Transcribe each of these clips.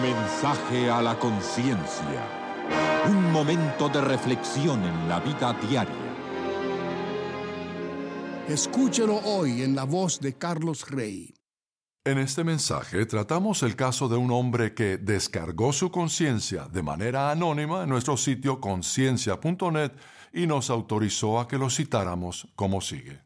Mensaje a la conciencia. Un momento de reflexión en la vida diaria. Escúchelo hoy en la voz de Carlos Rey. En este mensaje tratamos el caso de un hombre que descargó su conciencia de manera anónima en nuestro sitio conciencia.net y nos autorizó a que lo citáramos como sigue.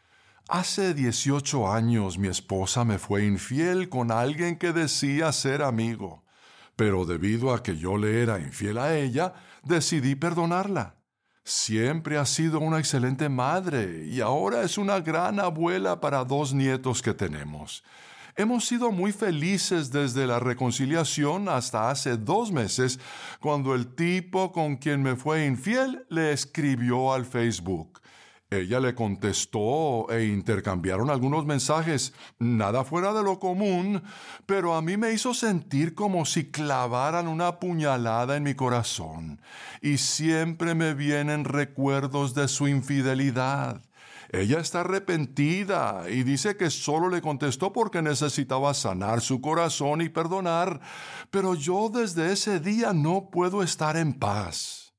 Hace 18 años mi esposa me fue infiel con alguien que decía ser amigo, pero debido a que yo le era infiel a ella, decidí perdonarla. Siempre ha sido una excelente madre y ahora es una gran abuela para 2 nietos que tenemos. Hemos sido muy felices desde la reconciliación hasta hace 2 meses, cuando el tipo con quien me fue infiel le escribió al Facebook. Ella le contestó e intercambiaron algunos mensajes, nada fuera de lo común, pero a mí me hizo sentir como si clavaran una puñalada en mi corazón, y siempre me vienen recuerdos de su infidelidad. Ella está arrepentida y dice que solo le contestó porque necesitaba sanar su corazón y perdonar, pero yo desde ese día no puedo estar en paz.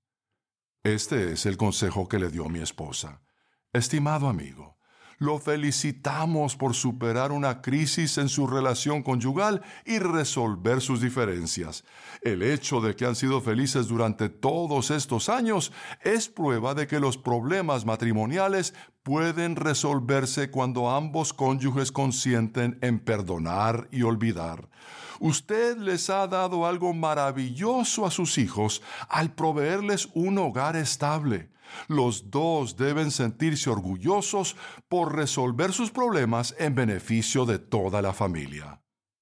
Este es el consejo que le dio mi esposa. Estimado amigo, lo felicitamos por superar una crisis en su relación conyugal y resolver sus diferencias. El hecho de que han sido felices durante todos estos años es prueba de que los problemas matrimoniales pueden resolverse cuando ambos cónyuges consienten en perdonar y olvidar. Usted les ha dado algo maravilloso a sus hijos al proveerles un hogar estable. Los dos deben sentirse orgullosos por resolver sus problemas en beneficio de toda la familia.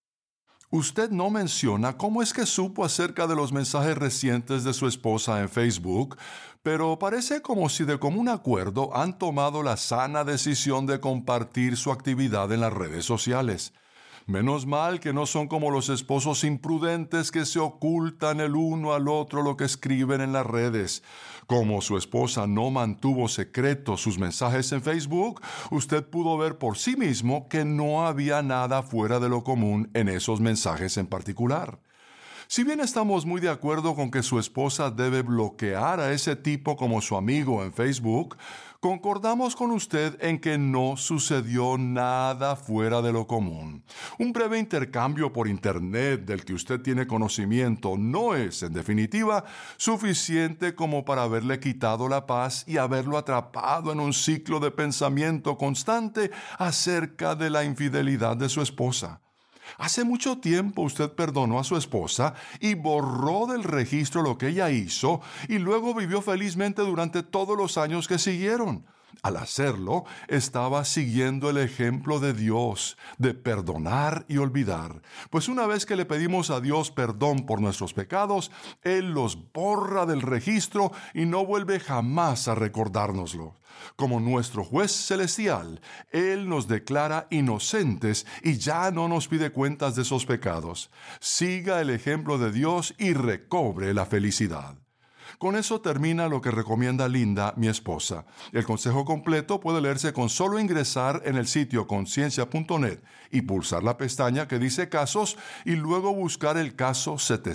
Usted no menciona cómo es que supo acerca de los mensajes recientes de su esposa en Facebook, pero parece como si de común acuerdo han tomado la sana decisión de compartir su actividad en las redes sociales. Menos mal que no son como los esposos imprudentes que se ocultan el uno al otro lo que escriben en las redes. Como su esposa no mantuvo secretos sus mensajes en Facebook, usted pudo ver por sí mismo que no había nada fuera de lo común en esos mensajes en particular. Si bien estamos muy de acuerdo con que su esposa debe bloquear a ese tipo como su amigo en Facebook, concordamos con usted en que no sucedió nada fuera de lo común. Un breve intercambio por Internet del que usted tiene conocimiento no es, en definitiva, suficiente como para haberle quitado la paz y haberlo atrapado en un ciclo de pensamiento constante acerca de la infidelidad de su esposa. Hace mucho tiempo usted perdonó a su esposa y borró del registro lo que ella hizo y luego vivió felizmente durante todos los años que siguieron. Al hacerlo, estaba siguiendo el ejemplo de Dios, de perdonar y olvidar. Pues una vez que le pedimos a Dios perdón por nuestros pecados, Él los borra del registro y no vuelve jamás a recordárnoslo. Como nuestro juez celestial, Él nos declara inocentes y ya no nos pide cuentas de esos pecados. Siga el ejemplo de Dios y recobre la felicidad. Con eso termina lo que recomienda Linda, mi esposa. El consejo completo puede leerse con solo ingresar en el sitio conciencia.net y pulsar la pestaña que dice Casos y luego buscar el caso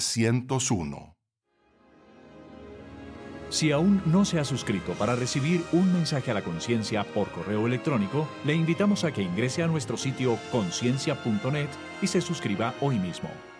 701. Si aún no se ha suscrito para recibir un mensaje a la conciencia por correo electrónico, le invitamos a que ingrese a nuestro sitio conciencia.net y se suscriba hoy mismo.